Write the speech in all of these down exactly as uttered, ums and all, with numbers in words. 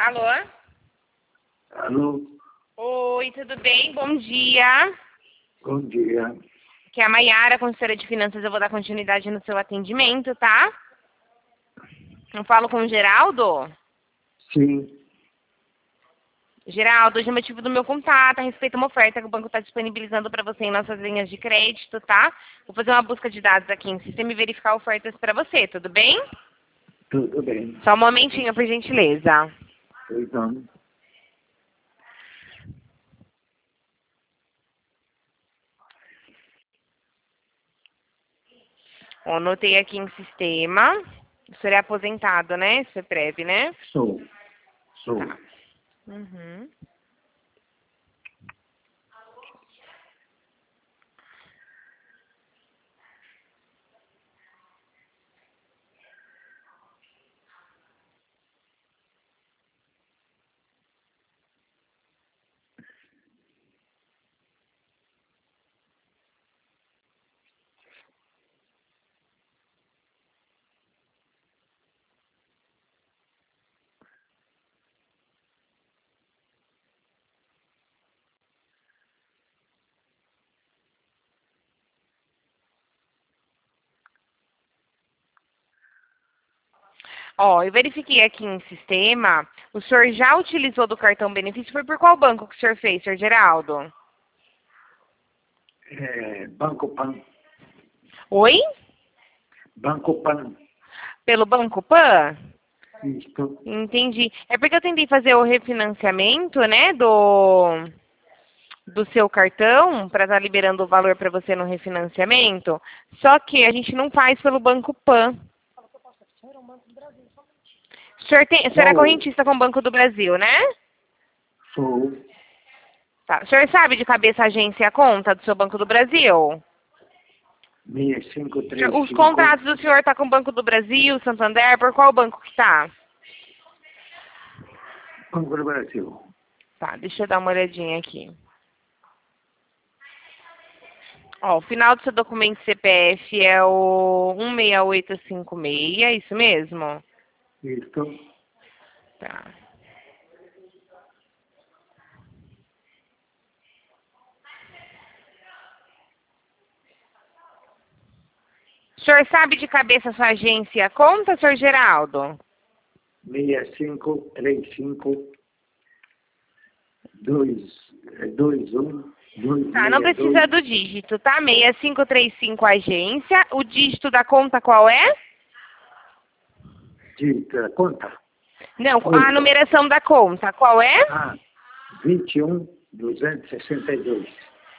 Alô? Alô? Oi, tudo bem? Bom dia. Bom dia. Aqui é a Maiara, consultora de finanças. Eu vou dar continuidade no seu atendimento, tá? Eu falo com o Geraldo? Sim. Geraldo, hoje o motivo do meu contato a respeito de uma oferta que o banco está disponibilizando para você em nossas linhas de crédito, tá? Vou fazer uma busca de dados aqui em sistema e verificar ofertas para você, tudo bem? Tudo bem. Só um momentinho, por gentileza. Então, Ó, anotei aqui em sistema. O senhor é aposentado, né? Você preve, né? sou. Sou. Tá. Uhum. Ó, eu verifiquei aqui em sistema. O senhor já utilizou do cartão benefício? Foi por qual banco que o senhor fez, senhor Geraldo? É, Banco Pan. Oi? Banco Pan. Pelo Banco Pan? Isto. Entendi. É porque eu tentei fazer o refinanciamento, né, do, do seu cartão, para estar liberando o valor para você no refinanciamento. Só que a gente não faz pelo Banco Pan. O senhor, tem, o senhor é Sou. correntista com o Banco do Brasil, né? Sou. Tá. O senhor sabe de cabeça a agência e a conta do seu Banco do Brasil? seis cinco três Os cinco. contratos do senhor tá com o Banco do Brasil, Santander, por qual banco que tá? Banco do Brasil. Tá, deixa eu dar uma olhadinha aqui. Ó, o final do seu documento C P F é o um seis oito cinco seis, é isso mesmo? Isto. Tá. O senhor sabe de cabeça a sua agência e a conta, senhor Geraldo? seis cinco três cinco. dois. dois um. dois Tá, não seis precisa dois. do dígito, tá? seis cinco três cinco agência. O dígito da conta qual é? Dita. Conta. Não, Oi. a numeração da conta qual é? Ah. vinte e um duzentos e sessenta e dois.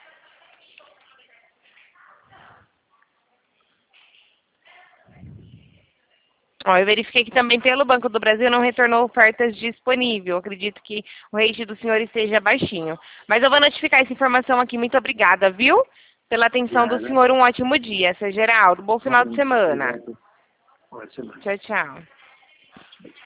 Ó, eu verifiquei que também pelo Banco do Brasil não retornou ofertas disponíveis. Acredito que o rate do senhor esteja baixinho. Mas eu vou notificar essa informação aqui. Muito obrigada, viu? Pela atenção do Nada. senhor. Um ótimo dia, seu Geraldo. Bom final de semana. Obrigado. Boa semana. Tchau, tchau.